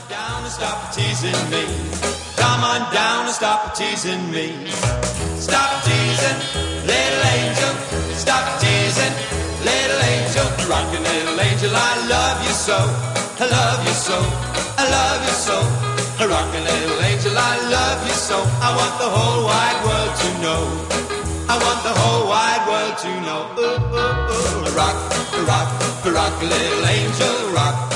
down and stop teasing me. Come on down and stop teasing me. Stop teasing, little angel. Stop teasing, little angel. Rockin' little angel, I love you so. I love you so. I love you so. Rockin' little angel, I love you so. I want the whole wide world to know. I want the whole wide world to know. Ooh, ooh, ooh. Rock, rock, rock, little angel, rock.